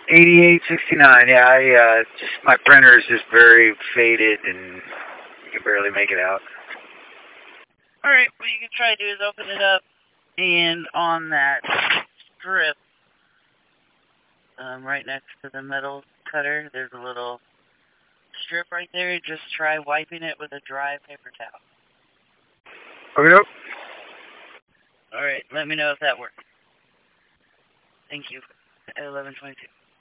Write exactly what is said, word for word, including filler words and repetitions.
eighty-eight sixty-nine. Yeah, I uh, just my printer is just very faded and you can barely make it out. All right, what you can try to do is open it up, and on that strip, um, right next to the metal cutter, there's a little strip right there. Just try wiping it with a dry paper towel. Okay, nope. All right, let me know if that works. Thank you. At eleven twenty-two.